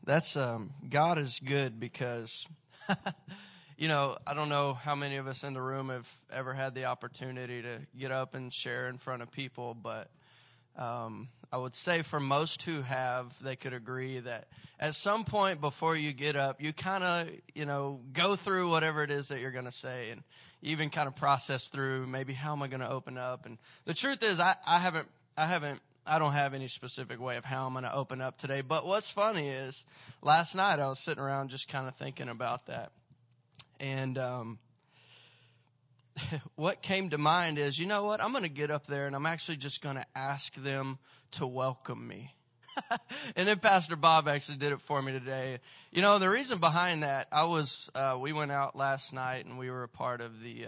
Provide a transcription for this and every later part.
That's God is good because, I don't know how many of us in the room have ever had the opportunity to get up and share in front of people, but I would say for most who have, they could agree that at some point before you get up, you kind of, go through whatever it is that you're going to say, and you even kind of process through maybe how am I going to open up. And the truth is, I don't have any specific way of how I'm going to open up today. But what's funny is last night I was sitting around just kind of thinking about that. And what came to mind is, you know what? I'm going to get up there and I'm actually just going to ask them to welcome me. And then Pastor Bob actually did it for me today. The reason behind that, we went out last night and we were a part of the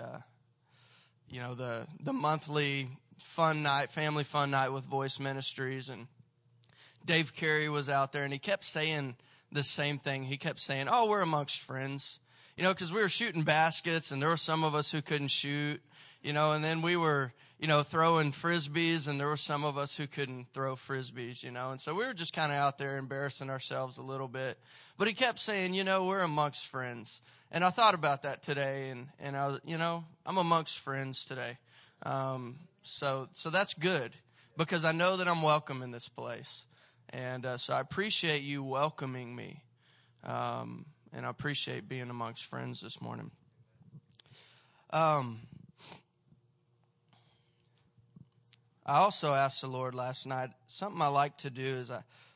monthly family fun night with Voice Ministries, and Dave Carey was out there, and he kept saying the same thing. He kept saying, "Oh, we're amongst friends," because we were shooting baskets, and there were some of us who couldn't shoot, and then we were, throwing frisbees, and there were some of us who couldn't throw frisbees, and so we were just kind of out there embarrassing ourselves a little bit. But he kept saying, we're amongst friends, and I thought about that today, and I was, I'm amongst friends today. So that's good because I know that I'm welcome in this place. And so I appreciate you welcoming me. And I appreciate being amongst friends this morning. I also asked the Lord last night, something I like to do is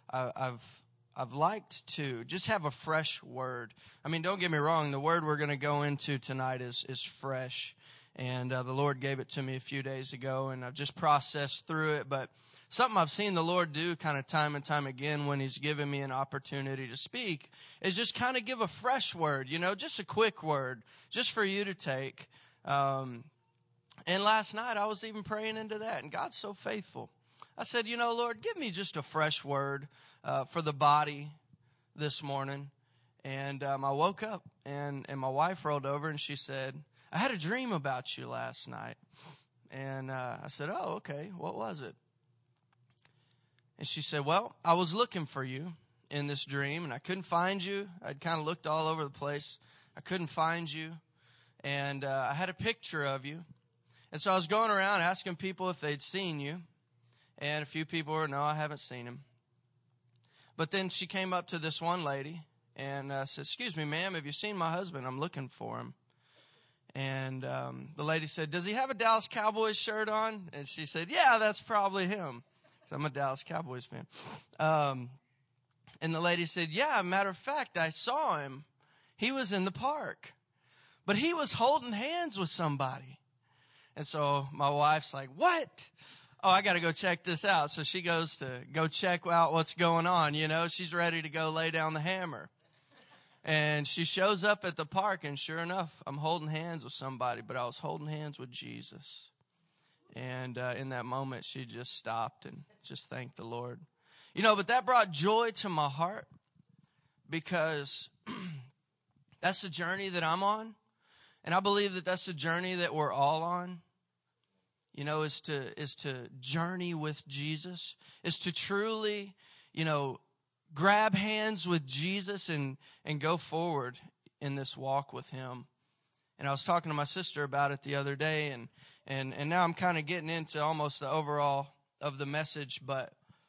I've liked to just have a fresh word. I mean, don't get me wrong, the word we're going to go into tonight is fresh. And the Lord gave it to me a few days ago, and I've just processed through it. But something I've seen the Lord do kind of time and time again when He's given me an opportunity to speak is just kind of give a fresh word, just a quick word, just for you to take. And last night I was even praying into that, and God's so faithful. I said, Lord, give me just a fresh word for the body this morning. And I woke up, and my wife rolled over, and she said, "I had a dream about you last night." And I said, "Oh, okay. What was it?" And she said, "Well, I was looking for you in this dream, and I couldn't find you. I'd kind of looked all over the place. I couldn't find you. And I had a picture of you. And so I was going around asking people if they'd seen you. And a few people were, no, I haven't seen him. But then she came up to this one lady and said, "Excuse me, ma'am, have you seen my husband? I'm looking for him." And the lady said, "Does he have a Dallas Cowboys shirt on?" And she said, "Yeah, that's probably him." 'Cause I'm a Dallas Cowboys fan. And the lady said, "Yeah, matter of fact, I saw him. He was in the park. But he was holding hands with somebody." And so my wife's like, "What? Oh, I got to go check this out." So she goes to go check out what's going on. She's ready to go lay down the hammer. And she shows up at the park, and sure enough, I'm holding hands with somebody, but I was holding hands with Jesus. And in that moment, she just stopped and just thanked the Lord. But that brought joy to my heart because that's the journey that I'm on. And I believe that that's the journey that we're all on. Is to journey with Jesus, is to truly, grab hands with Jesus and go forward in this walk with Him. And I was talking to my sister about it the other day, and now I'm kind of getting into almost the overall of the message, but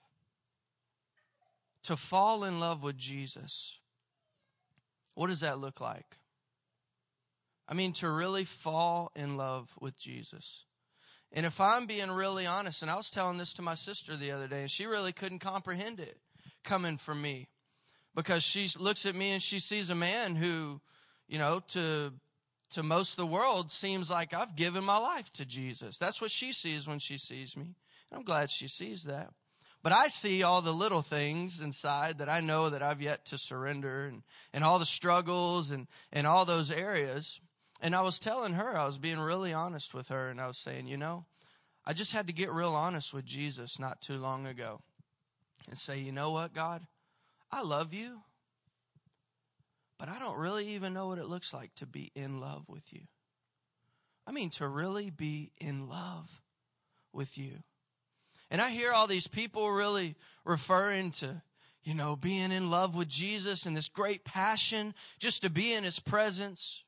to fall in love with Jesus, what does that look like? I mean, to really fall in love with Jesus. And if I'm being really honest, and I was telling this to my sister the other day, and she really couldn't comprehend it coming from me. Because she looks at me and she sees a man who, to most of the world seems like I've given my life to Jesus. That's what she sees when she sees me. And I'm glad she sees that. But I see all the little things inside that I know that I've yet to surrender, and all the struggles and all those areas. And I was telling her, I was being really honest with her, and I was saying, I just had to get real honest with Jesus not too long ago and say, "You know what, God? I love you, but I don't really even know what it looks like to be in love with you. I mean, to really be in love with you." And I hear all these people really referring to, being in love with Jesus and this great passion just to be in his presence.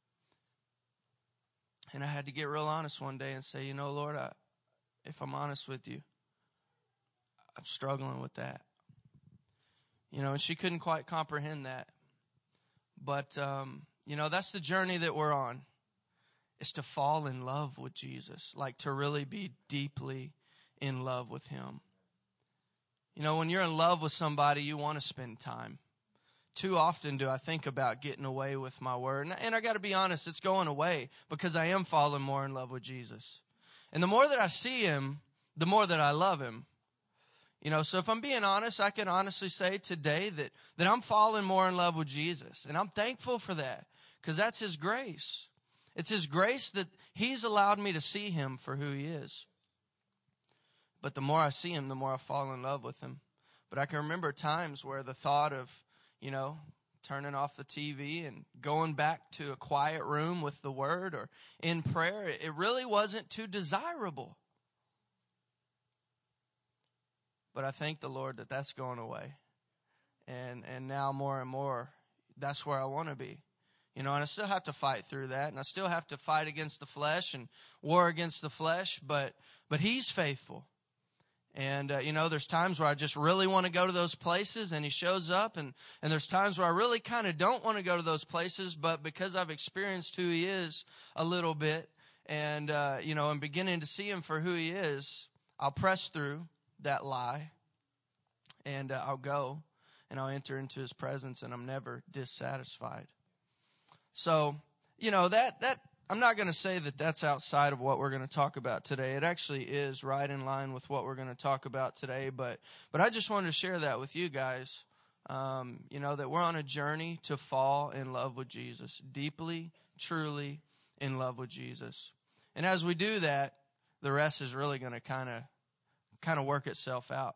And I had to get real honest one day and say, Lord, if I'm honest with you, I'm struggling with that. And she couldn't quite comprehend that. But, that's the journey that we're on, is to fall in love with Jesus, like to really be deeply in love with him. When you're in love with somebody, you want to spend time. Too often do I think about getting away with my word. And I got to be honest, it's going away because I am falling more in love with Jesus. And the more that I see him, the more that I love him. So if I'm being honest, I can honestly say today that I'm falling more in love with Jesus. And I'm thankful for that because that's his grace. It's his grace that he's allowed me to see him for who he is. But the more I see him, the more I fall in love with him. But I can remember times where the thought of, turning off the TV and going back to a quiet room with the word or in prayer, it really wasn't too desirable. But I thank the Lord that that's going away. And now more and more, that's where I want to be. And I still have to fight through that. And I still have to fight against the flesh and war against the flesh. But he's faithful. And, there's times where I just really want to go to those places and he shows up. And there's times where I really kind of don't want to go to those places. But because I've experienced who he is a little bit and, I'm beginning to see him for who he is, I'll press through that lie and I'll go and I'll enter into his presence and I'm never dissatisfied. So, that I'm not going to say that that's outside of what we're going to talk about today. It actually is right in line with what we're going to talk about today. But I just wanted to share that with you guys, that we're on a journey to fall in love with Jesus, deeply, truly in love with Jesus. And as we do that, the rest is really going to kind of work itself out.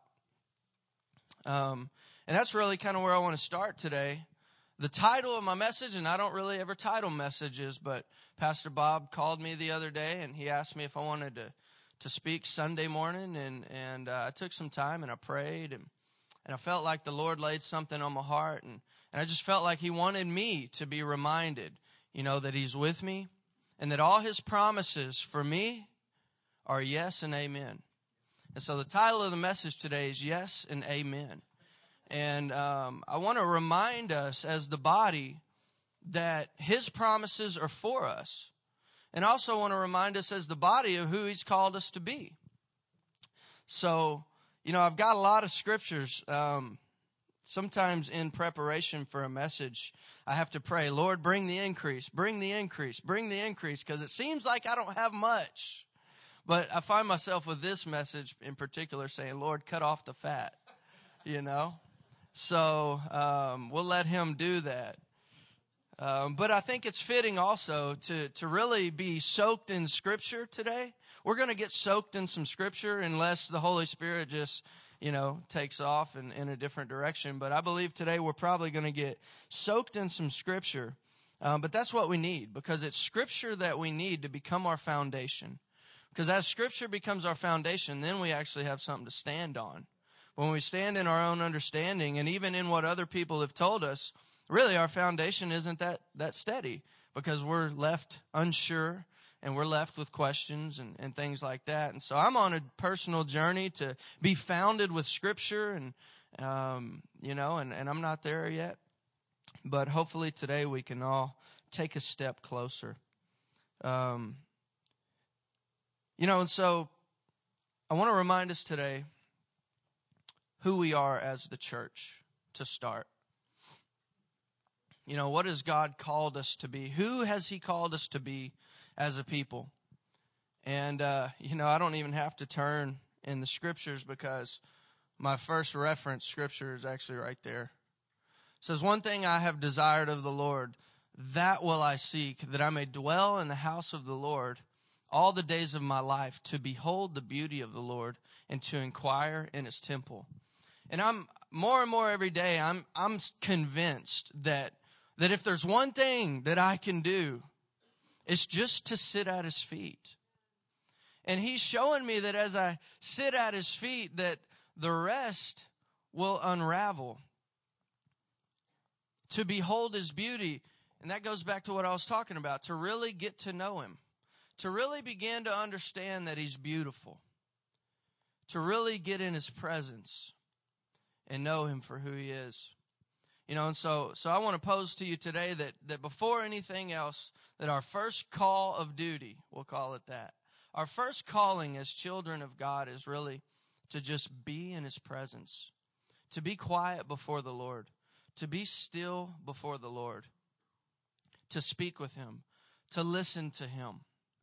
And that's really kind of where I want to start today. The title of my message, and I don't really ever title messages, but Pastor Bob called me the other day and he asked me if I wanted to speak Sunday morning, and I took some time and I prayed and I felt like the Lord laid something on my heart, and I just felt like he wanted me to be reminded, that he's with me and that all his promises for me are yes and amen. And so the title of the message today is Yes and Amen. And I want to remind us as the body that his promises are for us. And also want to remind us as the body of who he's called us to be. So, I've got a lot of scriptures. Sometimes in preparation for a message, I have to pray, Lord, bring the increase, bring the increase, bring the increase, because it seems like I don't have much. But I find myself with this message in particular saying, Lord, cut off the fat, So we'll let him do that. But I think it's fitting also to really be soaked in Scripture today. We're going to get soaked in some Scripture unless the Holy Spirit just, takes off in a different direction. But I believe today we're probably going to get soaked in some Scripture. But that's what we need, because it's Scripture that we need to become our foundation. Because as Scripture becomes our foundation, then we actually have something to stand on. When we stand in our own understanding and even in what other people have told us, really our foundation isn't that steady, because we're left unsure and we're left with questions and things like that. And so I'm on a personal journey to be founded with Scripture and I'm not there yet. But hopefully today we can all take a step closer. And so I want to remind us today who we are as the church to start. What has God called us to be? Who has he called us to be as a people? And, I don't even have to turn in the scriptures, because my first reference scripture is actually right there. It says, one thing I have desired of the Lord, that will I seek, that I may dwell in the house of the Lord all the days of my life, to behold the beauty of the Lord and to inquire in his temple. And I'm more and more every day, I'm convinced that if there's one thing that I can do, it's just to sit at his feet. And he's showing me that as I sit at his feet, that the rest will unravel. To behold his beauty, and that goes back to what I was talking about, to really get to know him, to really begin to understand that he's beautiful, to really get in his presence and know him for who he is. And so I want to pose to you today that before anything else, that our first call of duty, we'll call it that, our first calling as children of God is really to just be in his presence, to be quiet before the Lord, to be still before the Lord, to speak with him, to listen to him.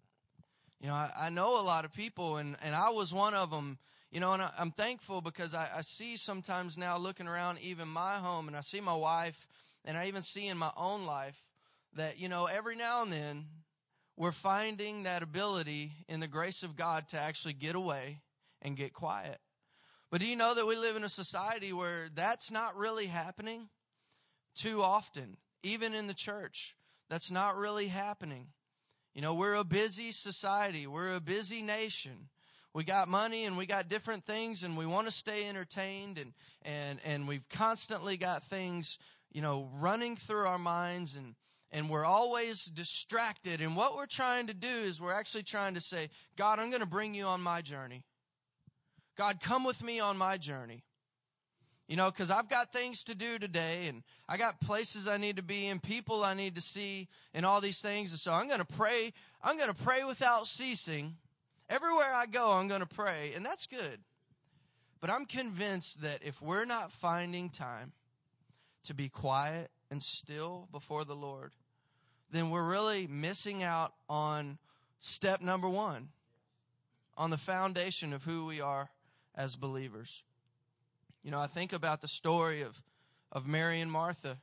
I know a lot of people, and I was one of them, and I'm thankful because I see sometimes now looking around even my home, and I see my wife, and I even see in my own life that, every now and then we're finding that ability in the grace of God to actually get away and get quiet. But do you know that we live in a society where that's not really happening too often, even in the church? That's not really happening. We're a busy society. We're a busy nation. We got money and we got different things and we want to stay entertained and we've constantly got things, running through our minds and we're always distracted. And what we're trying to do is we're actually trying to say, God, I'm going to bring you on my journey. God, come with me on my journey. Because I've got things to do today, and I got places I need to be in, people I need to see, and all these things. And so I'm going to pray. I'm going to pray without ceasing. Everywhere I go, I'm going to pray, and that's good. But I'm convinced that if we're not finding time to be quiet and still before the Lord, then we're really missing out on step number one, on the foundation of who we are as believers. I think about the story of Mary and Martha.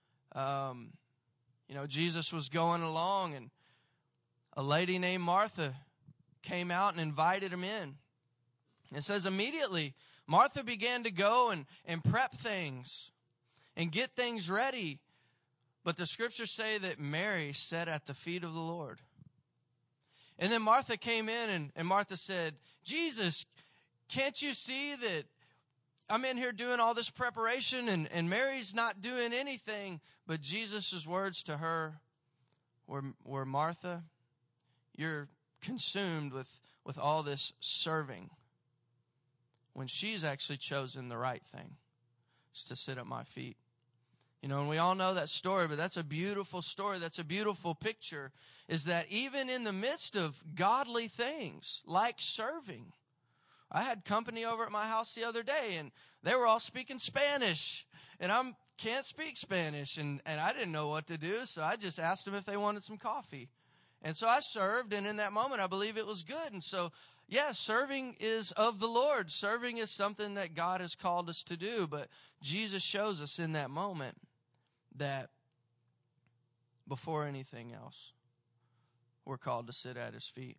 Jesus was going along, and a lady named Martha came out and invited him in. It says immediately Martha began to go and prep things and get things ready. But the scriptures say that Mary sat at the feet of the Lord. And then Martha came in and Martha said, Jesus, can't you see that I'm in here doing all this preparation and Mary's not doing anything? But Jesus' words to her were, Martha, you're consumed with all this serving, when she's actually chosen the right thing, is to sit at my feet. And we all know that story, but that's a beautiful story. That's a beautiful picture, is that even in the midst of godly things like serving, I had company over at my house the other day, and they were all speaking Spanish, and I can't speak Spanish, and I didn't know what to do, so I just asked them if they wanted some coffee. And so I served, and in that moment, I believe it was good. And so, yeah, serving is of the Lord. Serving is something that God has called us to do, but Jesus shows us in that moment that before anything else, we're called to sit at his feet.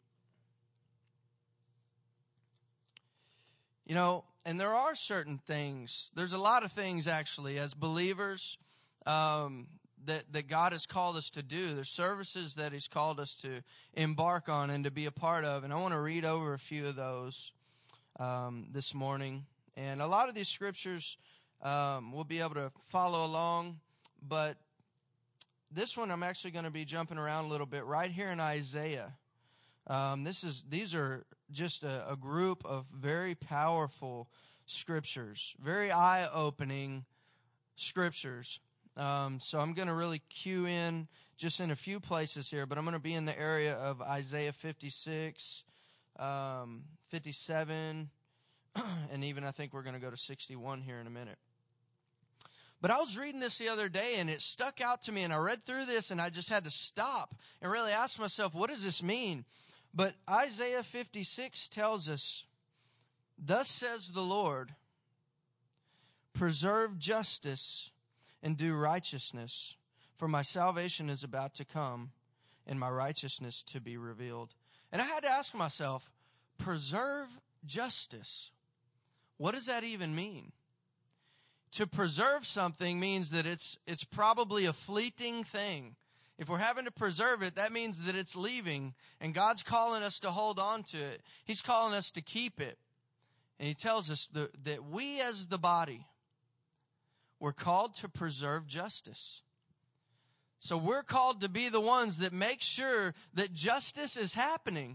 And there are certain things, there's a lot of things actually as believers that God has called us to do. There's services that he's called us to embark on and to be a part of. And I want to read over a few of those this morning. And a lot of these scriptures we'll be able to follow along. But this one I'm actually going to be jumping around a little bit right here in Isaiah. These are just a group of very powerful scriptures, very eye-opening scriptures. So I'm going to really cue in just in a few places here, but I'm going to be in the area of Isaiah 56, 57, and even I think we're going to go to 61 here in a minute. But I was reading this the other day, and it stuck out to me, and I read through this, and I just had to stop and really ask myself, what does this mean? But Isaiah 56 tells us, thus says the Lord, preserve justice and do righteousness, for my salvation is about to come, and my righteousness to be revealed. And I had to ask myself, preserve justice. What does that even mean? To preserve something means that it's probably a fleeting thing. If we're having to preserve it, that means that it's leaving, and God's calling us to hold on to it. He's calling us to keep it. And he tells us that we as the body, we're called to preserve justice. So we're called to be the ones that make sure that justice is happening.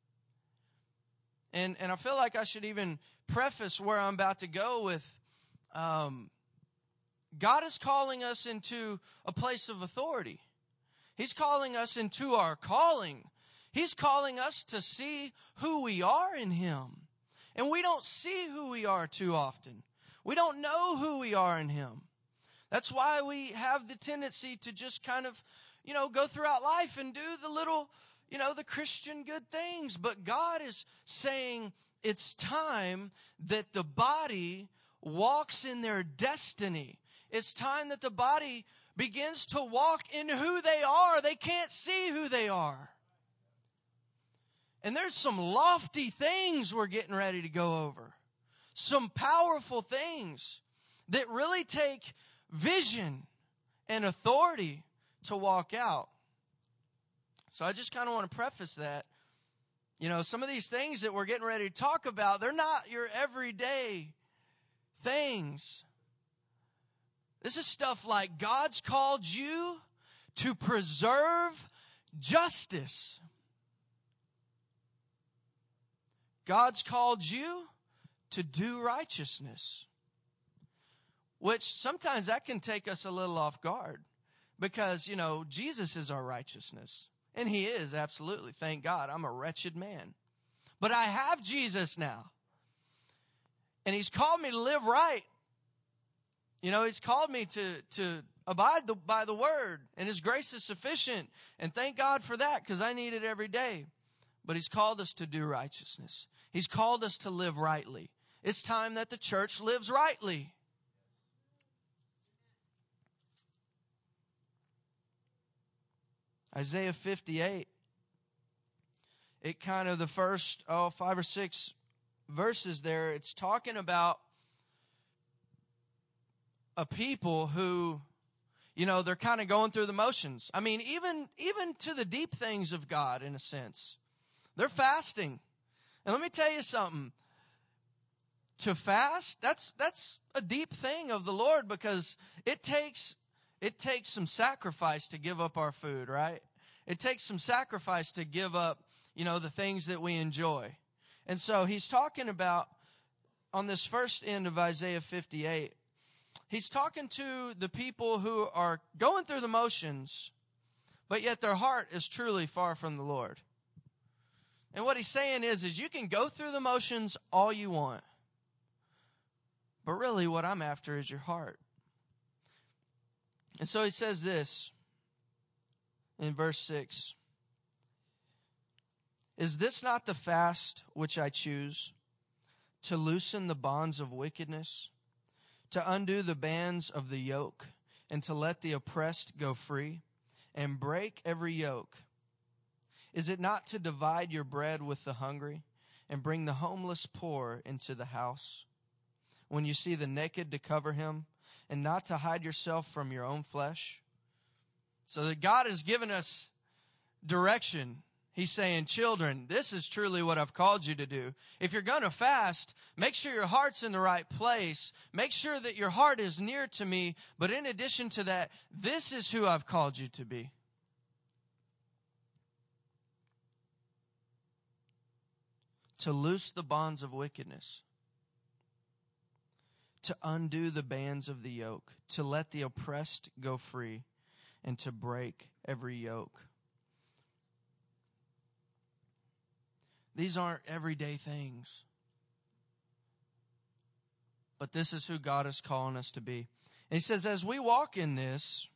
And I feel like I should even preface where I'm about to go with, God is calling us into a place of authority. He's calling us into our calling. He's calling us to see who we are in Him. And we don't see who we are too often. We don't know who we are in Him. That's why we have the tendency to just kind of, go throughout life and do the little, the Christian good things. But God is saying it's time that the body walks in their destiny. It's time that the body begins to walk in who they are. They can't see who they are. And there's some lofty things we're getting ready to go over. Some powerful things that really take vision and authority to walk out. So I just kind of want to preface that. Some of these things that we're getting ready to talk about, they're not your everyday things. This is stuff like God's called you to preserve justice. God's called you to do righteousness. Which sometimes that can take us a little off guard. Because, Jesus is our righteousness. And He is, absolutely. Thank God. I'm a wretched man. But I have Jesus now. And He's called me to live right. He's called me to abide by the Word. And His grace is sufficient. And thank God for that, because I need it every day. But He's called us to do righteousness. He's called us to live rightly. It's time that the church lives rightly. Isaiah 58, it kind of the first 5 or 6 verses there, it's talking about a people who, they're kind of going through the motions. I mean, even to the deep things of God, in a sense. They're fasting. And let me tell you something. To fast, that's a deep thing of the Lord, because it takes some sacrifice to give up our food, right? It takes some sacrifice to give up, the things that we enjoy. And so He's talking about, on this first end of Isaiah 58, He's talking to the people who are going through the motions, but yet their heart is truly far from the Lord. And what He's saying is you can go through the motions all you want, but really what I'm after is your heart. And so He says this in verse 6. Is this not the fast which I choose, to loosen the bonds of wickedness, to undo the bands of the yoke, and to let the oppressed go free, and break every yoke? Is it not to divide your bread with the hungry, and bring the homeless poor into the house? When you see the naked, to cover him, and not to hide yourself from your own flesh? So that God has given us direction. He's saying, children, this is truly what I've called you to do. If you're going to fast, make sure your heart's in the right place. Make sure that your heart is near to me. But in addition to that, this is who I've called you to be. To loose the bonds of wickedness. To undo the bands of the yoke. To let the oppressed go free. And to break every yoke. These aren't everyday things. But this is who God is calling us to be. And He says, as we walk in this,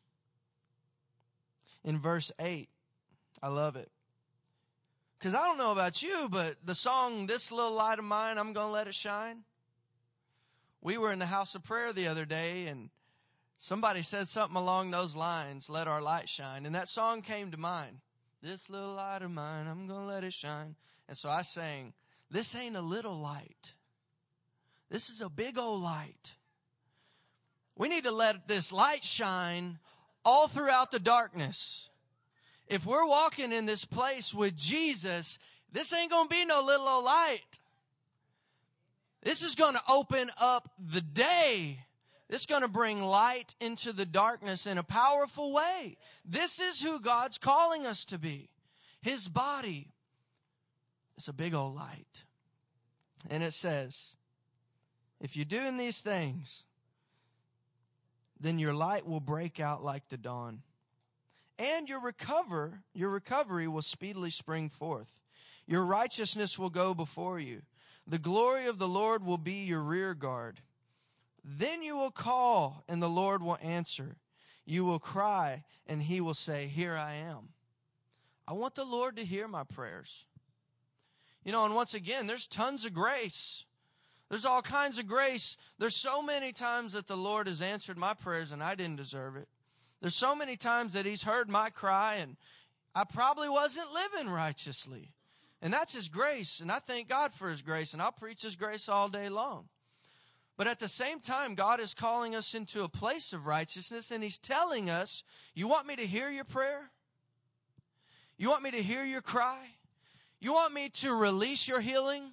in verse 8, I love it. Because I don't know about you, but the song, This Little Light of Mine, I'm Gonna Let It Shine. We were in the house of prayer the other day, and somebody said something along those lines, let our light shine. And that song came to mind. This little light of mine, I'm going to let it shine. And so I sang, this ain't a little light. This is a big old light. We need to let this light shine all throughout the darkness. If we're walking in this place with Jesus, this ain't going to be no little old light. This is going to open up the day It's going to bring light into the darkness in a powerful way. This is who God's calling us to be. His body is a big old light. And it says, if you're doing these things, then your light will break out like the dawn. And your recovery will speedily spring forth. Your righteousness will go before you. The glory of the Lord will be your rear guard. Then you will call, and the Lord will answer. You will cry, and He will say, here I am. I want the Lord to hear my prayers. You know, and once again, there's tons of grace. There's all kinds of grace. There's so many times that the Lord has answered my prayers, and I didn't deserve it. There's so many times that He's heard my cry, and I probably wasn't living righteously. And that's His grace, and I thank God for His grace, and I'll preach His grace all day long. But at the same time, God is calling us into a place of righteousness, and He's telling us, you want me to hear your prayer? You want me to hear your cry? You want me to release your healing?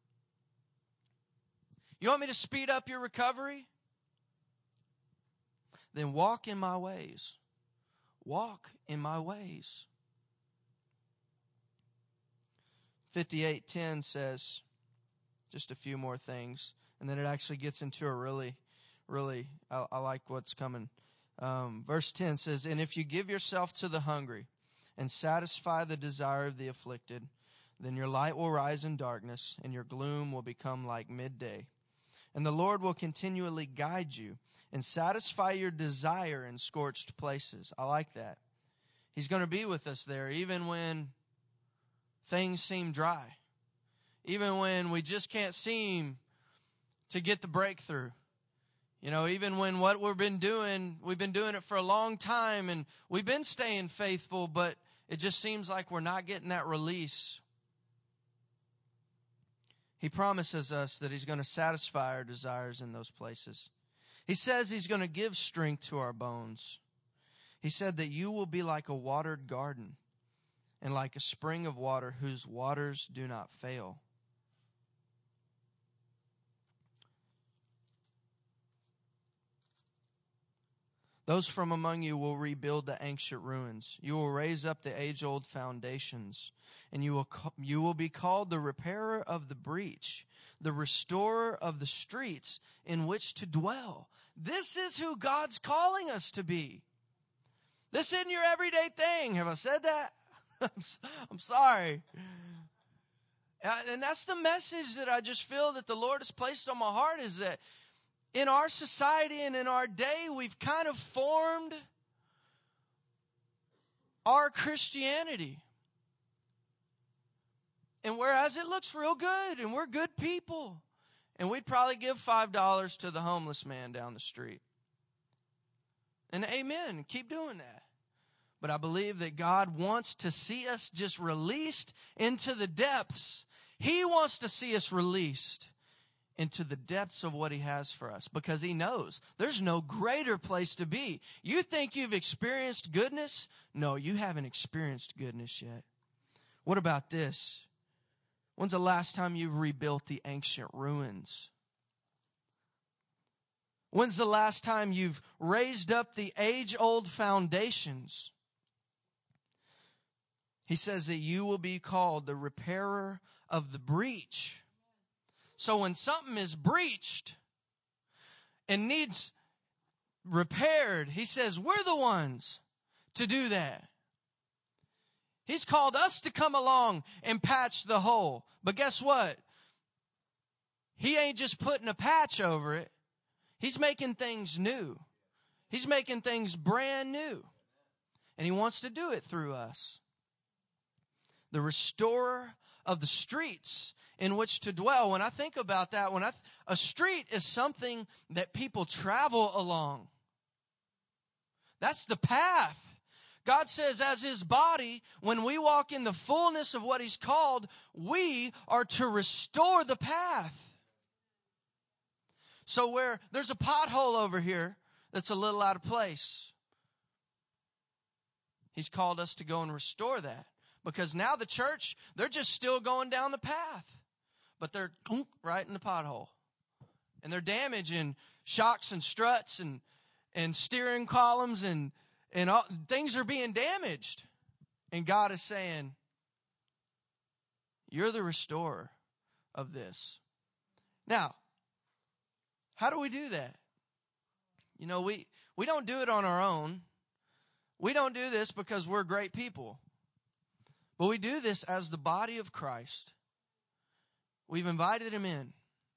You want me to speed up your recovery? Then walk in my ways. Walk in my ways. 58:10 says just a few more things, and then it actually gets into a really, I like what's coming. Verse 10 says, and if you give yourself to the hungry and satisfy the desire of the afflicted, then your light will rise in darkness, and your gloom will become like midday. And the Lord will continually guide you and satisfy your desire in scorched places. I like that. He's going to be with us there, even when things seem dry. Even when we just can't seem to get the breakthrough. You know, even when what we've been doing it for a long time, and we've been staying faithful, but it just seems like we're not getting that release. He promises us that He's going to satisfy our desires in those places. He says He's going to give strength to our bones. He said that you will be like a watered garden and like a spring of water whose waters do not fail. Those from among you will rebuild the ancient ruins. You will raise up the age-old foundations, and you will be called the repairer of the breach, the restorer of the streets in which to dwell. This is who God's calling us to be. This isn't your everyday thing. Have I said that? I'm sorry. And that's the message that I just feel that the Lord has placed on my heart, is that in our society and in our day, we've kind of formed our Christianity. And whereas it looks real good and we're good people, and we'd probably give $5 to the homeless man down the street. And amen, keep doing that. But I believe that God wants to see us just released into the depths. He wants to see us released into the depths of what He has for us, because He knows there's no greater place to be. You think you've experienced goodness? No, you haven't experienced goodness yet. What about this? When's the last time you've rebuilt the ancient ruins? When's the last time you've raised up the age-old foundations? He says that you will be called the repairer of the breach. So when something is breached and needs repaired, He says we're the ones to do that. He's called us to come along and patch the hole. But guess what? He ain't just putting a patch over it. He's making things new. He's making things brand new. And He wants to do it through us. The restorer of the streets in which to dwell. When I think about that, a street is something that people travel along. That's the path. God says as His body, when we walk in the fullness of what He's called, we are to restore the path. So where there's a pothole over here that's a little out of place, He's called us to go and restore that. Because now the church, they're just still going down the path. But they're right in the pothole. And they're damaging shocks and struts and steering columns and all, things are being damaged. And God is saying, you're the restorer of this. Now, how do we do that? You know, we don't do it on our own. We don't do this because we're great people. But we do this as the body of Christ. We've invited him in.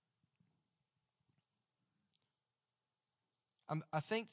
I think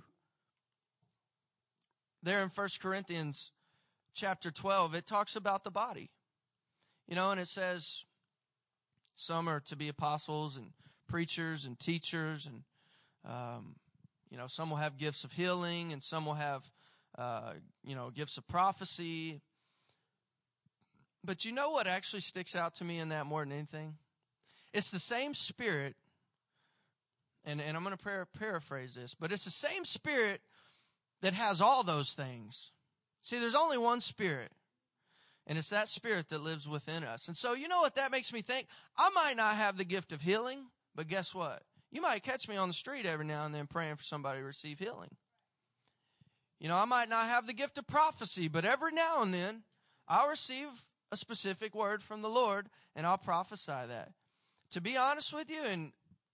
there in 1 Corinthians chapter 12, it talks about the body. You know, and it says some are to be apostles and preachers and teachers, and you know, some will have gifts of healing, and some will have gifts of prophecy. But you know what actually sticks out to me in that more than anything? It's the same Spirit, and I'm going to paraphrase this, but it's the same Spirit that has all those things. See, there's only one Spirit, and it's that Spirit that lives within us. And so you know what that makes me think? I might not have the gift of healing, but guess what? You might catch me on the street every now and then praying for somebody to receive healing. You know, I might not have the gift of prophecy, but every now and then I'll receive a specific word from the Lord, and I'll prophesy that. To be honest with you,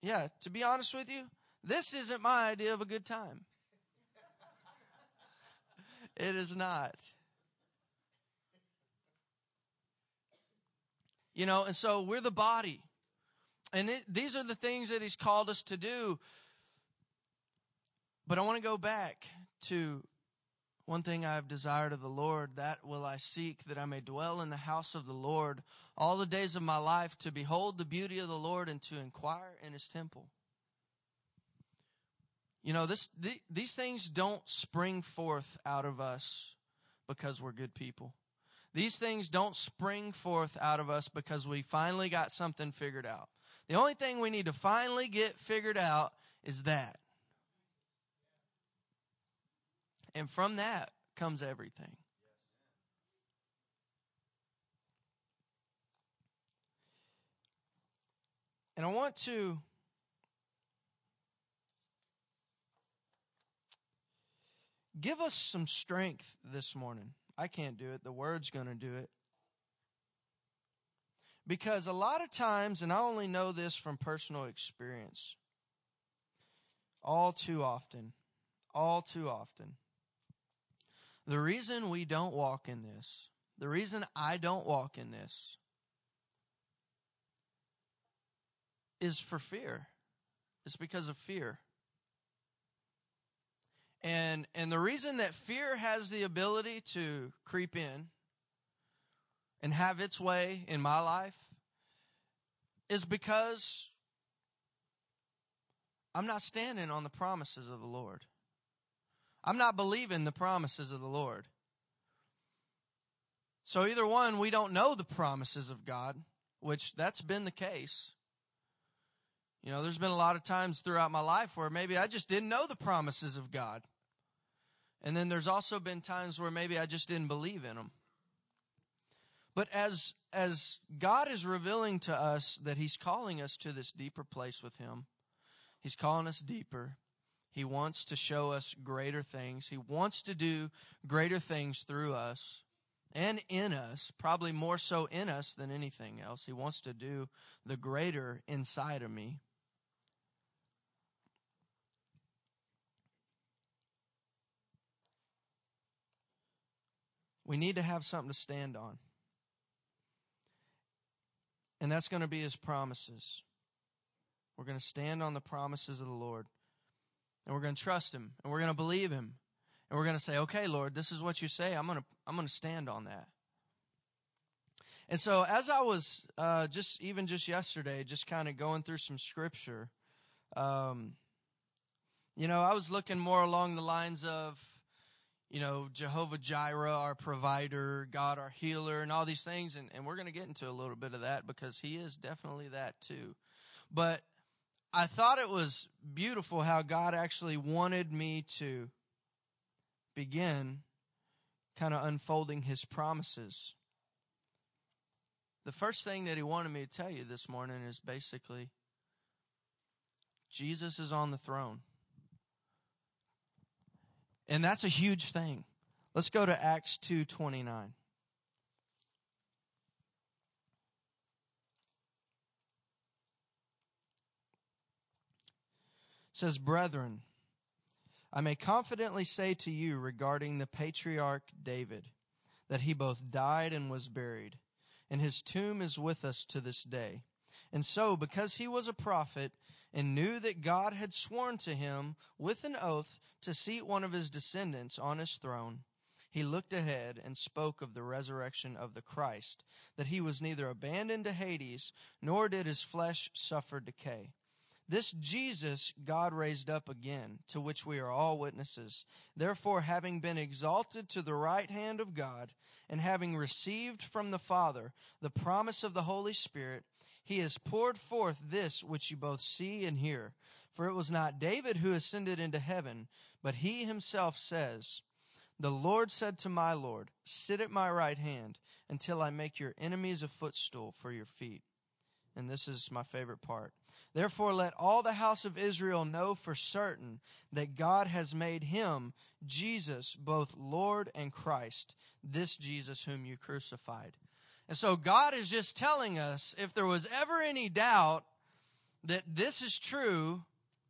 this isn't my idea of a good time. It is not. You know, and so we're the body. And these are the things that he's called us to do. But I want to go back to one thing I have desired of the Lord, that will I seek, that I may dwell in the house of the Lord all the days of my life, to behold the beauty of the Lord and to inquire in his temple. You know, these things don't spring forth out of us because we're good people. These things don't spring forth out of us because we finally got something figured out. The only thing we need to finally get figured out is that. And from that comes everything. And I want to give us some strength this morning. I can't do it. The Word's going to do it. Because a lot of times, and I only know this from personal experience, all too often, the reason we don't walk in this, the reason I don't walk in this, is for fear. It's because of fear. And the reason that fear has the ability to creep in and have its way in my life is because I'm not standing on the promises of the Lord. I'm not believing the promises of the Lord. So either one, we don't know the promises of God, which that's been the case. You know, there's been a lot of times throughout my life where maybe I just didn't know the promises of God. And then there's also been times where maybe I just didn't believe in them. But as God is revealing to us that he's calling us to this deeper place with him, he's calling us deeper. He wants to show us greater things. He wants to do greater things through us and in us, probably more so in us than anything else. He wants to do the greater inside of me. We need to have something to stand on. And that's going to be his promises. We're going to stand on the promises of the Lord. And we're going to trust him. And we're going to believe him. And we're going to say, okay, Lord, this is what you say. I'm going to stand on that. And so as I was just yesterday, just kind of going through some scripture, I was looking more along the lines of, Jehovah Jireh, our provider, God, our healer, and all these things. And we're going to get into a little bit of that because he is definitely that too. But I thought it was beautiful how God actually wanted me to begin kind of unfolding his promises. The first thing that he wanted me to tell you this morning is basically Jesus is on the throne. And that's a huge thing. Let's go to Acts 2:29. It says, "Brethren, I may confidently say to you regarding the patriarch David, that he both died and was buried, and his tomb is with us to this day. And so, because he was a prophet and knew that God had sworn to him with an oath to seat one of his descendants on his throne, he looked ahead and spoke of the resurrection of the Christ, that he was neither abandoned to Hades, nor did his flesh suffer decay. This Jesus God raised up again, to which we are all witnesses. Therefore, having been exalted to the right hand of God, and having received from the Father the promise of the Holy Spirit, he has poured forth this which you both see and hear. For it was not David who ascended into heaven, but he himself says, 'The Lord said to my Lord, sit at my right hand until I make your enemies a footstool for your feet.' And this is my favorite part. Therefore, let all the house of Israel know for certain that God has made him, Jesus, both Lord and Christ, this Jesus whom you crucified." And so God is just telling us, if there was ever any doubt that this is true,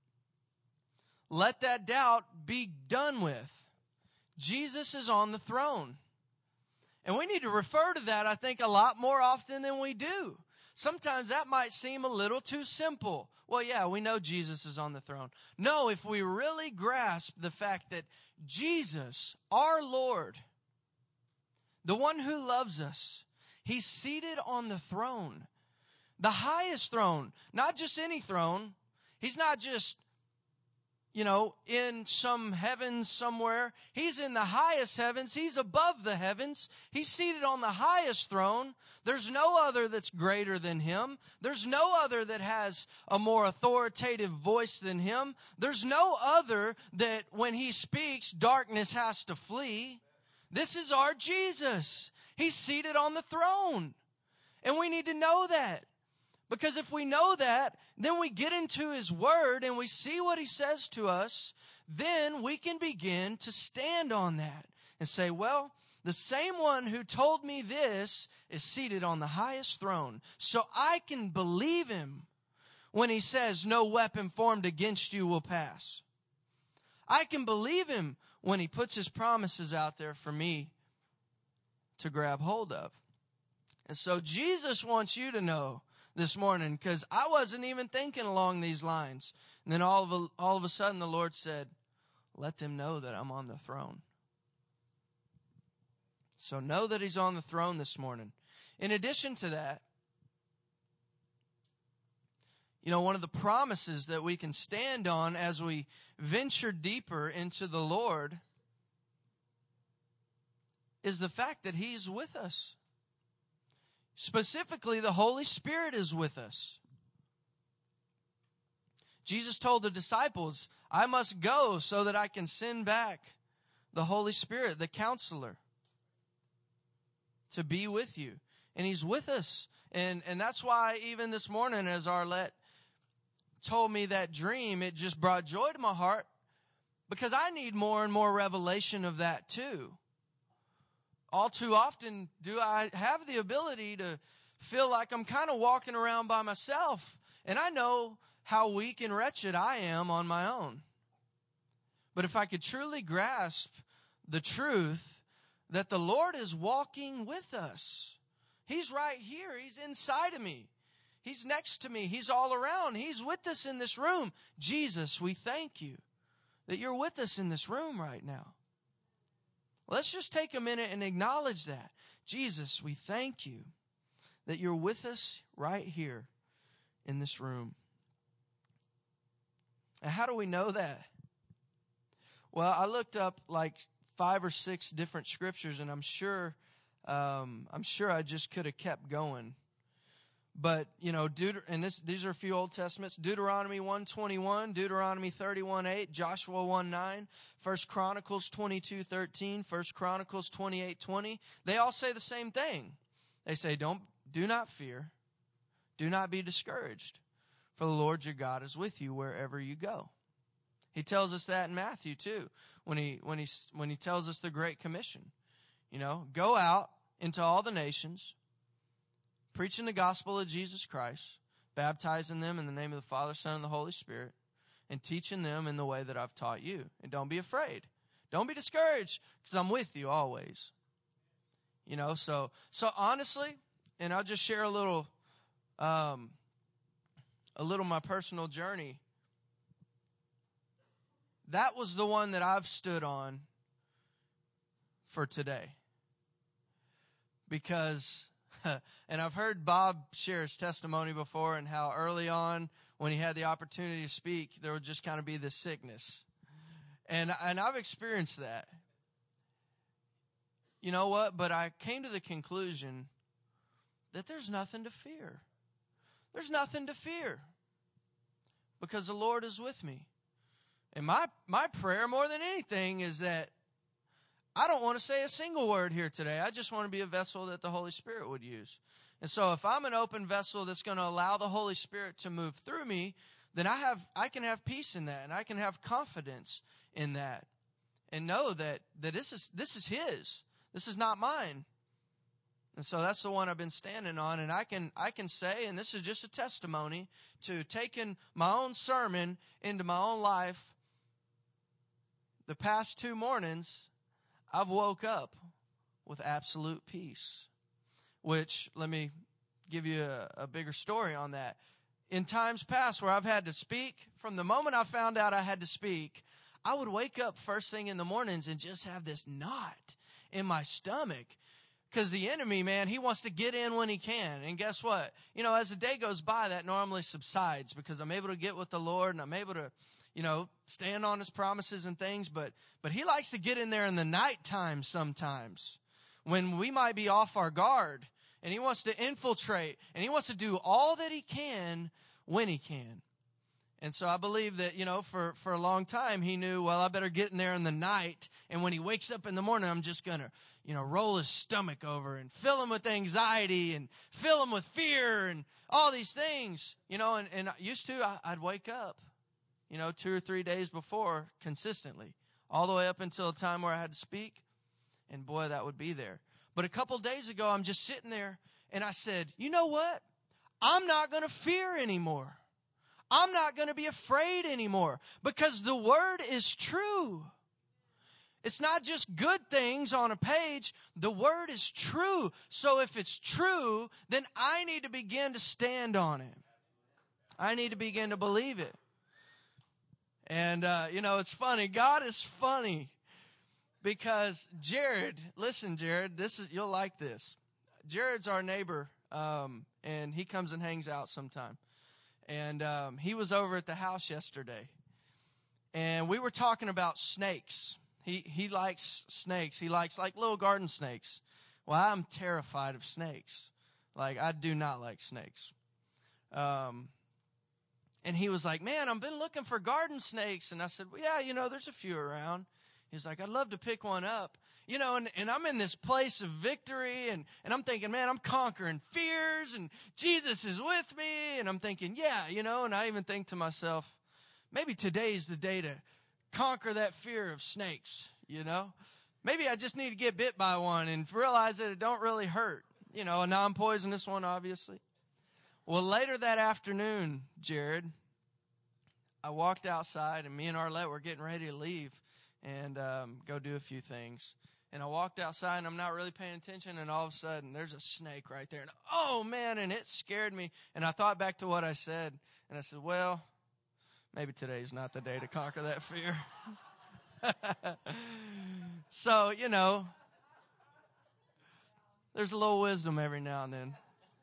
let that doubt be done with. Jesus is on the throne. And we need to refer to that, I think, a lot more often than we do. Sometimes that might seem a little too simple. Well, yeah, we know Jesus is on the throne. No, if we really grasp the fact that Jesus, our Lord, the one who loves us, he's seated on the throne, the highest throne, not just any throne. He's not just, in some heavens somewhere. He's in the highest heavens. He's above the heavens. He's seated on the highest throne. There's no other that's greater than him. There's no other that has a more authoritative voice than him. There's no other that when he speaks, darkness has to flee. This is our Jesus. He's seated on the throne. And we need to know that. Because if we know that, then we get into his word and we see what he says to us, then we can begin to stand on that and say, well, the same one who told me this is seated on the highest throne. So I can believe him when he says no weapon formed against you will pass. I can believe him when he puts his promises out there for me to grab hold of. And so Jesus wants you to know this morning, because I wasn't even thinking along these lines. And then all of a sudden the Lord said, let them know that I'm on the throne. So know that he's on the throne this morning. In addition to that, one of the promises that we can stand on as we venture deeper into the Lord is the fact that he's with us. Specifically, the Holy Spirit is with us. Jesus told the disciples, I must go so that I can send back the Holy Spirit, the counselor, to be with you. And he's with us. And that's why even this morning as Arlette told me that dream, it just brought joy to my heart, because I need more and more revelation of that too. All too often do I have the ability to feel like I'm kind of walking around by myself. And I know how weak and wretched I am on my own. But if I could truly grasp the truth that the Lord is walking with us. He's right here. He's inside of me. He's next to me. He's all around. He's with us in this room. Jesus, we thank you that you're with us in this room right now. Let's just take a minute and acknowledge that. Jesus, we thank you that you're with us right here in this room. And how do we know that? Well, I looked up like 5 or 6 different scriptures, and I'm sure I just could have kept going. But, these are a few Old Testaments. Deuteronomy 1:21, Deuteronomy 31:8, Joshua 1:9, 1 Chronicles 22:13, 1 Chronicles 28:20. They all say the same thing. They say, do not fear. Do not be discouraged. for the Lord your God is with you wherever you go. He tells us that in Matthew too, when he tells us the Great Commission. Go out into all the nations, preaching the gospel of Jesus Christ, baptizing them in the name of the Father, Son, and the Holy Spirit, and teaching them in the way that I've taught you. And don't be afraid. Don't be discouraged, because I'm with you always. So honestly, and I'll just share a little my personal journey. That was the one that I've stood on for today. Because, and I've heard Bob share his testimony before, and how early on, when he had the opportunity to speak, there would just kind of be this sickness. And I've experienced that. You know what? But I came to the conclusion that there's nothing to fear. There's nothing to fear, because the Lord is with me. And my prayer more than anything is that I don't want to say a single word here today. I just want to be a vessel that the Holy Spirit would use. And so if I'm an open vessel that's going to allow the Holy Spirit to move through me, then I can have peace in that, and I can have confidence in that, and know that this is His. This is not mine. And so that's the one I've been standing on, and I can say, and this is just a testimony to taking my own sermon into my own life. The past 2 mornings, I've woke up with absolute peace, which, let me give you a bigger story on that. In times past where I've had to speak, from the moment I found out I had to speak, I would wake up first thing in the mornings and just have this knot in my stomach. Because the enemy, man, he wants to get in when he can. And guess what? As the day goes by, that normally subsides, because I'm able to get with the Lord, and I'm able to, stand on His promises and things. But he likes to get in there in the nighttime sometimes, when we might be off our guard. And he wants to infiltrate, and he wants to do all that he can when he can. And so I believe that, for a long time, he knew, well, I better get in there in the night. And when he wakes up in the morning, I'm just going to, roll his stomach over and fill him with anxiety and fill him with fear and all these things, and used to, I'd wake up, 2 or 3 days before consistently, all the way up until a time where I had to speak. And boy, that would be there. But a couple days ago, I'm just sitting there, and I said, you know what? I'm not going to fear anymore. I'm not going to be afraid anymore, because the Word is true. It's not just good things on a page. The Word is true. So if it's true, then I need to begin to stand on it. I need to begin to believe it. And, it's funny. God is funny. Because Jared, listen, Jared, you'll like this. Jared's our neighbor, and he comes and hangs out sometime. And he was over at the house yesterday, and we were talking about snakes. He likes snakes. He likes like little garden snakes. Well, I'm terrified of snakes. Like, I do not like snakes. And he was like, man, I've been looking for garden snakes. And I said, well, yeah, there's a few around. He's like, I'd love to pick one up. And I'm in this place of victory, and I'm thinking, man, I'm conquering fears, and Jesus is with me. And I'm thinking, yeah, and I even think to myself, maybe today's the day to conquer that fear of snakes, Maybe I just need to get bit by one and realize that it don't really hurt, a non-poisonous one, obviously. Well, later that afternoon, Jared, I walked outside, and me and Arlette were getting ready to leave and go do a few things. And I walked outside, and I'm not really paying attention, and all of a sudden, there's a snake right there. And oh, man, and it scared me. And I thought back to what I said, and I said, well, maybe today's not the day to conquer that fear. So, there's a little wisdom every now and then.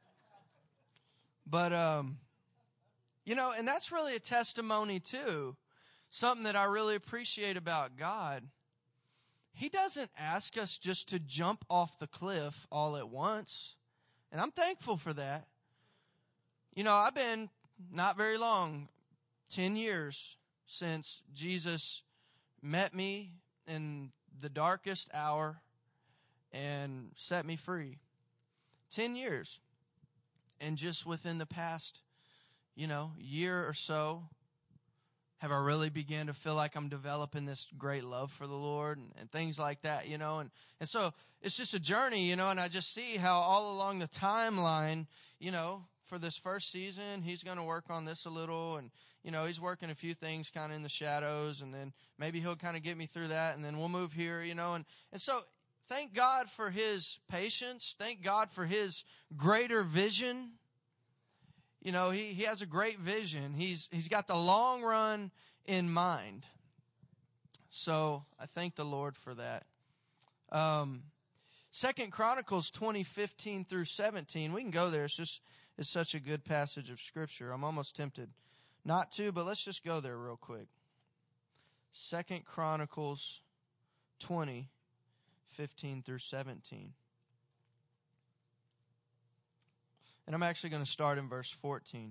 But, and that's really a testimony, too. Something that I really appreciate about God. He doesn't ask us just to jump off the cliff all at once. And I'm thankful for that. I've been not very long, 10 years since Jesus met me in the darkest hour and set me free. 10 years. And just within the past, year or so, have I really begun to feel like I'm developing this great love for the Lord and things like that, and so it's just a journey, and I just see how all along the timeline, for this first season, he's going to work on this a little, and, he's working a few things kind of in the shadows, and then maybe he'll kind of get me through that, and then we'll move here, and so thank God for his patience. Thank God for his greater vision. He has a great vision. He's got the long run in mind. So I thank the Lord for that. 2 Chronicles 20:15 through 17. We can go there. It's such a good passage of Scripture. I'm almost tempted not to, but let's just go there real quick. 2 Chronicles 20:15 through 17. And I'm actually going to start in verse 14.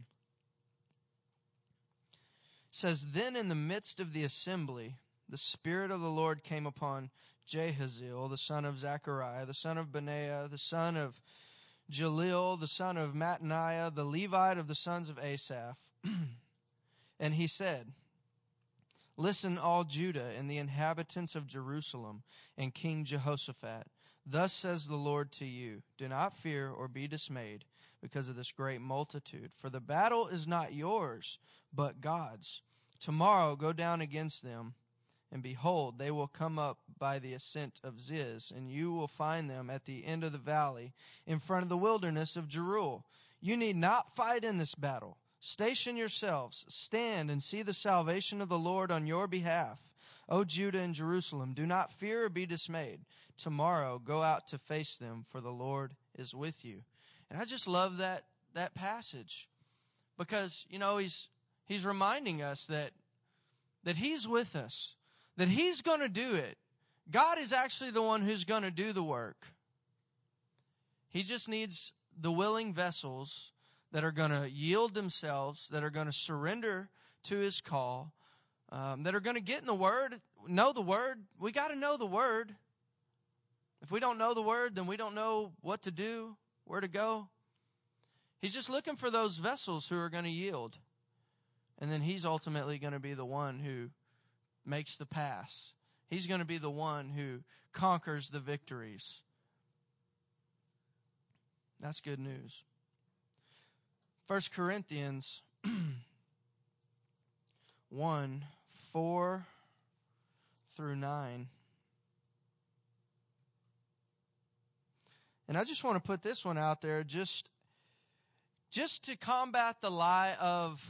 It says, "Then in the midst of the assembly, the Spirit of the Lord came upon Jehaziel, the son of Zechariah, the son of Benaiah, the son of Jaleel, the son of Mattaniah, the Levite of the sons of Asaph. And he said, 'Listen, all Judah and the inhabitants of Jerusalem and King Jehoshaphat. Thus says the Lord to you, do not fear or be dismayed because of this great multitude, for the battle is not yours, but God's. Tomorrow go down against them, and behold, they will come up by the ascent of Ziz, and you will find them at the end of the valley, in front of the wilderness of Jeruel. You need not fight in this battle. Station yourselves, stand and see the salvation of the Lord on your behalf. O Judah and Jerusalem, do not fear or be dismayed. Tomorrow go out to face them, for the Lord is with you.'" And I just love that passage, because he's reminding us that he's with us, that he's going to do it. God is actually the one who's going to do the work. He just needs the willing vessels that are going to yield themselves, that are going to surrender to his call, that are going to get in the Word, know the Word. We got to know the Word. If we don't know the Word, then we don't know what to do, where to go. He's just looking for those vessels who are going to yield. And then he's ultimately going to be the one who makes the pass. He's going to be the one who conquers the victories. That's good news. 1 Corinthians 1:4-9. And I just want to put this one out there just to combat the lie of,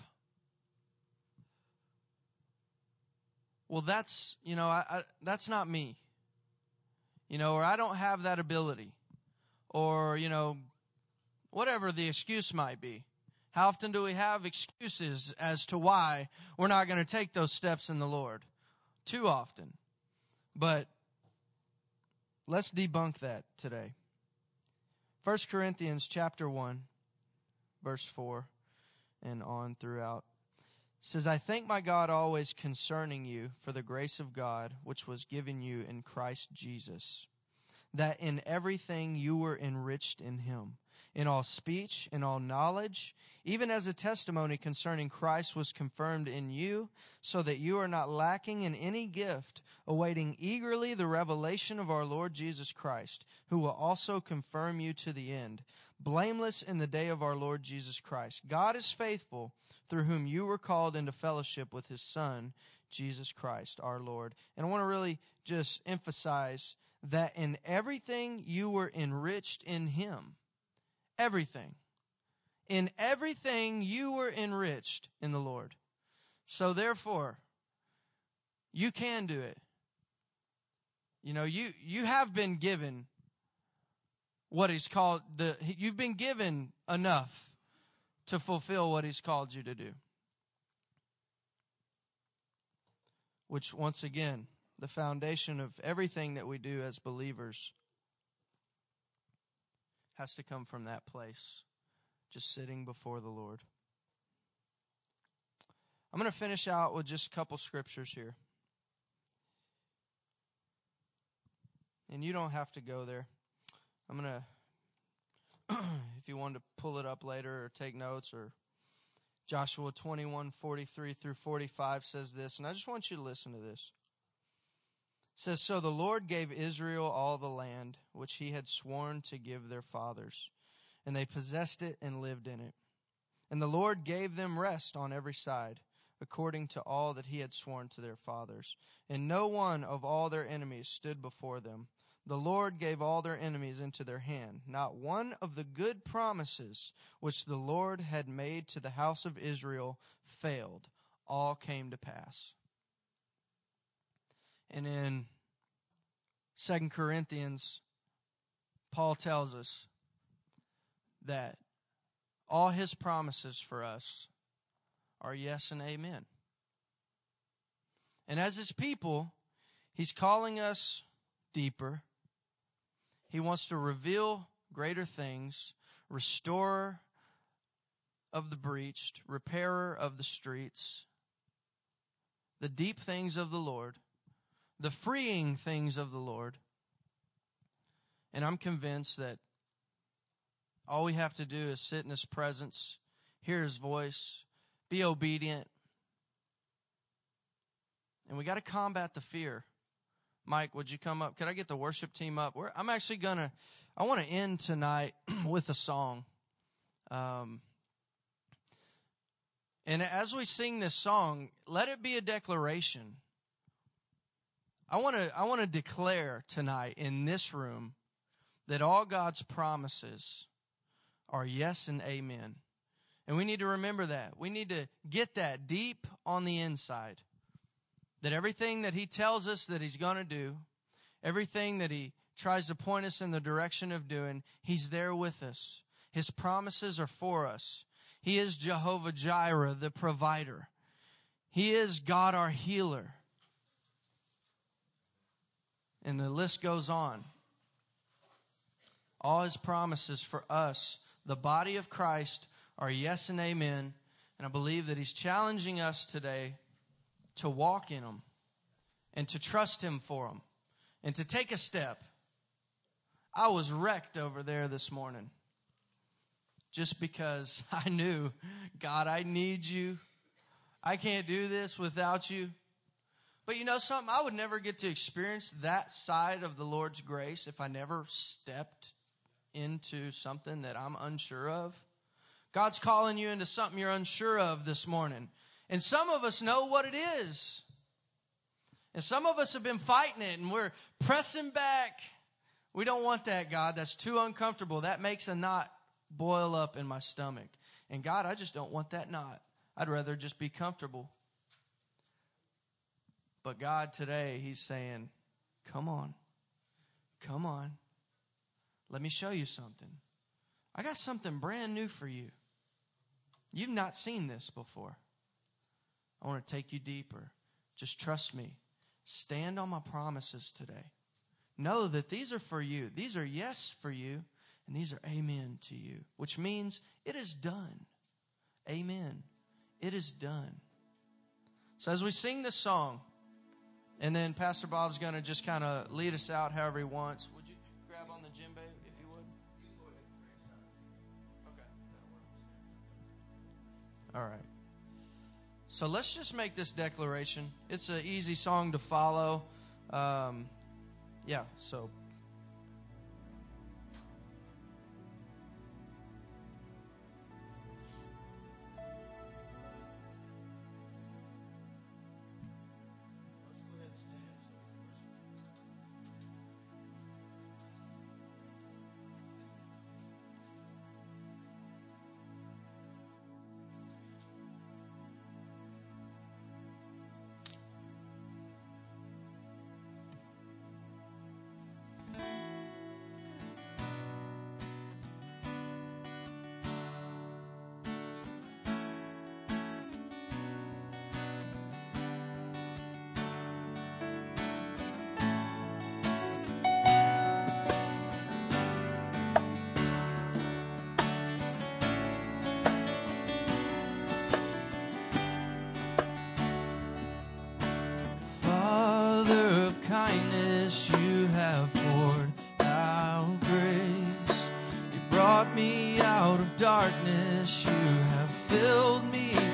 well, that's, that's not me. Or I don't have that ability. Or, whatever the excuse might be. How often do we have excuses as to why we're not going to take those steps in the Lord? Too often. But let's debunk that today. 1 Corinthians chapter 1, verse 4 and on throughout. It says, "I thank my God always concerning you for the grace of God which was given you in Christ Jesus, that in everything you were enriched in him, in all speech, in all knowledge, even as a testimony concerning Christ was confirmed in you, so that you are not lacking in any gift, awaiting eagerly the revelation of our Lord Jesus Christ, who will also confirm you to the end, blameless in the day of our Lord Jesus Christ. God is faithful, through whom you were called into fellowship with his Son, Jesus Christ, our Lord." And I want to really just emphasize that in everything you were enriched in him. Everything. In everything you were enriched in the Lord. So therefore, you can do it. You have been given what he's called, you've been given enough to fulfill what he's called you to do. Which, once again, the foundation of everything that we do as believers has to come from that place, just sitting before the Lord. I'm going to finish out with just a couple scriptures here. And you don't have to go there. I'm going to, if you want to pull it up later or take notes or Joshua 21:43 through 45 says this, and I just want you to listen to this. It says, "So the Lord gave Israel all the land which he had sworn to give their fathers, and they possessed it and lived in it. And the Lord gave them rest on every side, according to all that he had sworn to their fathers. And no one of all their enemies stood before them. The Lord gave all their enemies into their hand. Not one of the good promises which the Lord had made to the house of Israel failed. All came to pass." And in 2 Corinthians, Paul tells us that all his promises for us are yes and amen. And as his people, he's calling us deeper. He wants to reveal greater things, restorer of the breached, repairer of the streets, the deep things of the Lord, the freeing things of the Lord. And I'm convinced that all we have to do is sit in his presence, hear his voice, be obedient. And we got to combat the fear. Mike, would you come up? Could I get the worship team up? I want to end tonight with a song. And as we sing this song, let it be a declaration. I want to declare tonight in this room that all God's promises are yes and amen. And we need to remember that. We need to get that deep on the inside. That everything that he tells us that he's going to do, everything that he tries to point us in the direction of doing, he's there with us. His promises are for us. He is Jehovah Jireh, the provider. He is God, our healer. And the list goes on. All his promises for us, the body of Christ, are yes and amen. And I believe that he's challenging us today to walk in them and to trust him for them and to take a step. I was wrecked over there this morning just because I knew, God, I need you. I can't do this without you. But you know something? I would never get to experience that side of the Lord's grace if I never stepped into something that I'm unsure of. God's calling you into something you're unsure of this morning. And some of us know what it is. And some of us have been fighting it and we're pressing back. We don't want that, God. That's too uncomfortable. That makes a knot boil up in my stomach. And God, I just don't want that knot. I'd rather just be comfortable. But God, today, he's saying, come on. Come on. Let me show you something. I got something brand new for you. You've not seen this before. I want to take you deeper. Just trust me. Stand on my promises today. Know that these are for you. These are yes for you, and these are amen to you, which means it is done. Amen. It is done. So as we sing this song, and then Pastor Bob's going to just kind of lead us out however he wants. Would you grab on the djembe, if you would? Okay. All right. So let's just make this declaration. It's an easy song to follow. So... kindness, you have poured out grace. You brought me out of darkness. You have filled me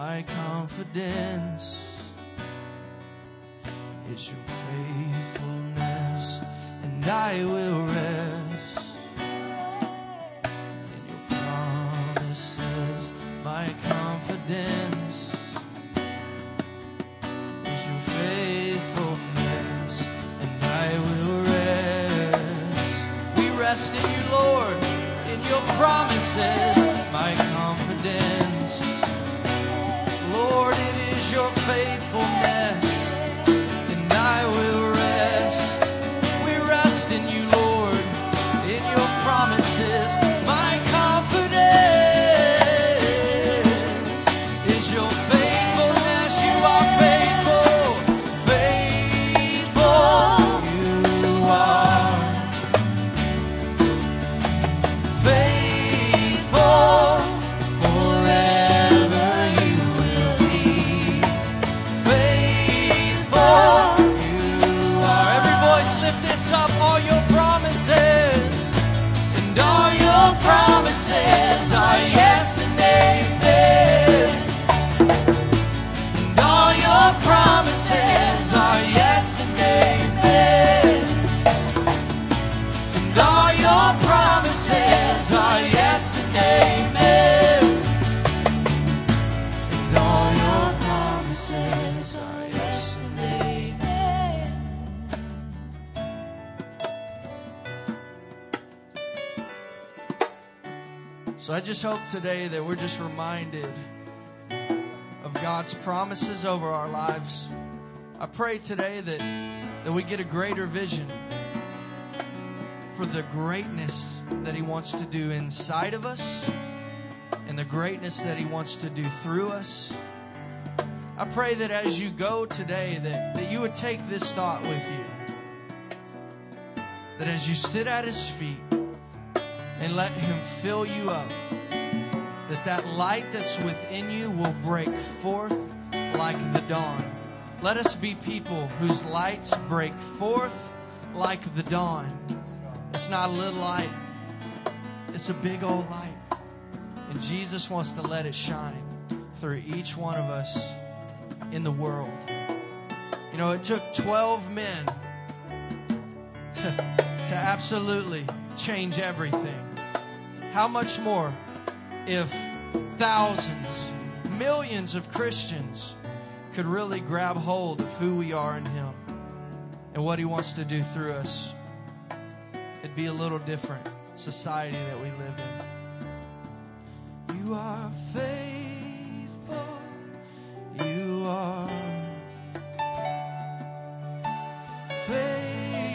My confidence is your faithfulness, and I will rest in your promises. My confidence is your faithfulness, and I will rest. We rest in you, Lord, in your promises. My confidence, Lord, it is your faithfulness, and I will rest. We rest in you, Lord, in your promises. My confidence is your faithfulness. You are faithful, faithful. You are faithful. Promises are yes and amen, and all your promises are yes and amen, and all your promises are yes and amen, and all your promises are yes and amen. So I just hope today that we're just reminded of God's promises over our lives. I pray today that we get a greater vision for the greatness that He wants to do inside of us and the greatness that He wants to do through us. I pray that as you go today, that you would take this thought with you. That as you sit at His feet, and let Him fill you up, that light that's within you will break forth like the dawn. Let us be people whose lights break forth like the dawn. It's not a little light. It's a big old light. And Jesus wants to let it shine through each one of us in the world. You know, it took 12 men to absolutely change everything. How much more if thousands, millions of Christians could really grab hold of who we are in Him and what He wants to do through us? It'd be a little different society that we live in. You are faithful. You are faithful.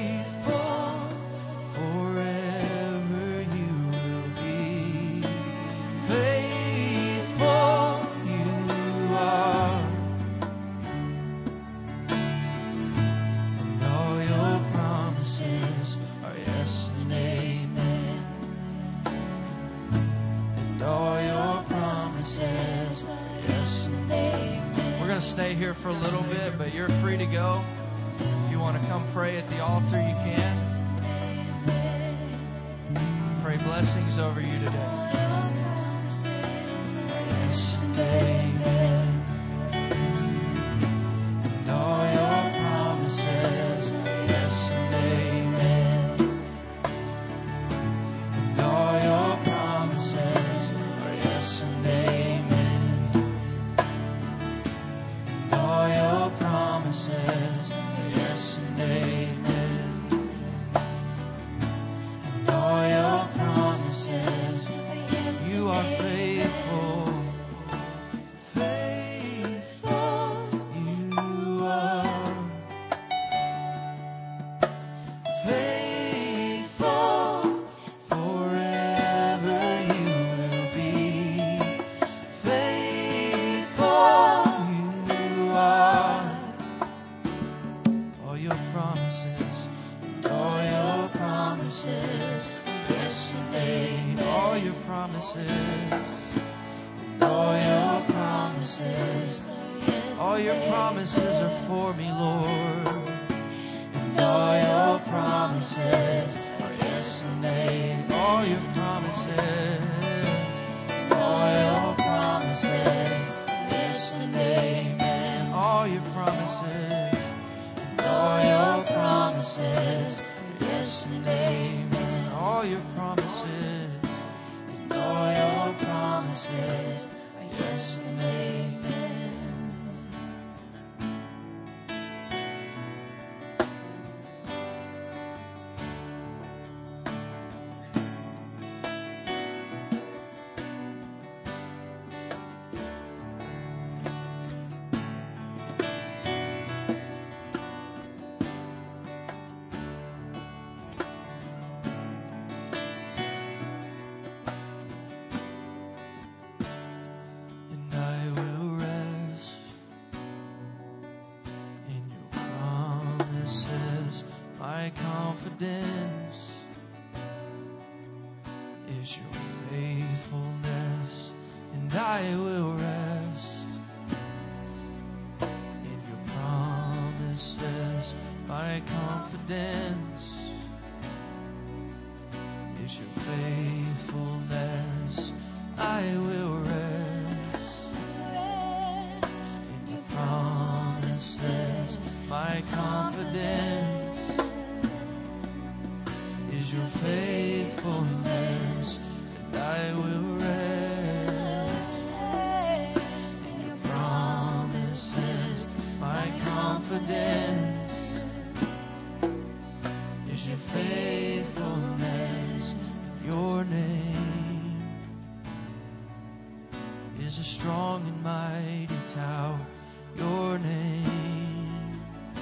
Stay here for a little bit, but you're free to go. If you want to come pray at the altar, you can. Pray blessings over you today. Yes, amen. And all your promises, yes, amen. And all your promises are yes and amen. All your promises, yes and amen. And all your promises, you are faithful. Faithful, you are. Faithful, forever you will be. Faithful. All your promises, yes and amen. All your promises, all your promises are for me, Lord. And all your promises are yes and amen. All your promises, yes all your promises. And all your promises are yes and amen. All your promises. And all your promises are yes and amen. And I will rest in your promises. My confidence is your faithfulness. And I will rest in your promises. My confidence is your faithfulness. I will rest in your promises. My confidence is your faithfulness. And I will rest in your promises. My confidence is your faithfulness. Your name is a strong and mighty tower. Your name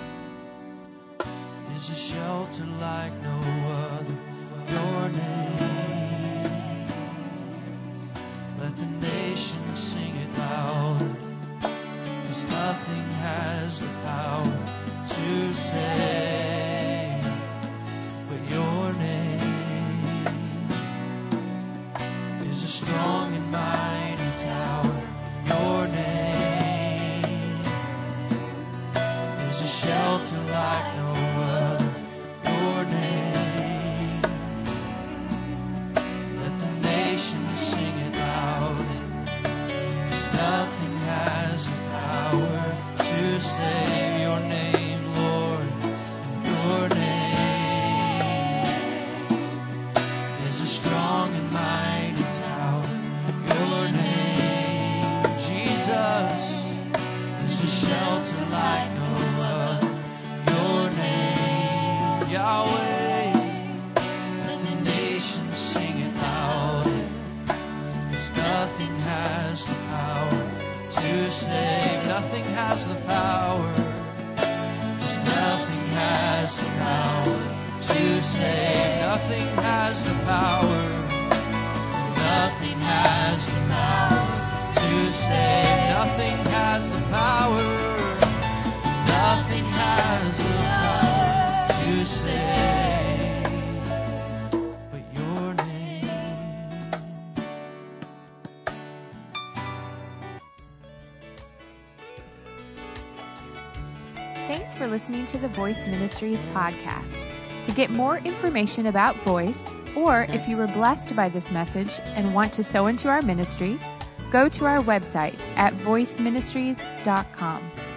is a shelter like no other. Your name, let the nations sing it louder, 'cause nothing has the power to save but your name is a strong and mighty tower. Your name is a shelter like no other. Your name, let the nations sing it louder, 'cause nothing has the power to save. Your name, Lord, your name is a strong and mighty tower. Your name, Jesus, is a shelter like no other. Your name, Yahweh, let the nations sing it louder, 'cause nothing has the power to save. Nothing has the power, just nothing has the power to save. Nothing has the power, nothing has the power to save. Nothing has the power, nothing has the power to save but your name. Thanks for listening to the Voice Ministries podcast. To get more information about Voice, or if you were blessed by this message and want to sow into our ministry, go to our website at voiceministries.com.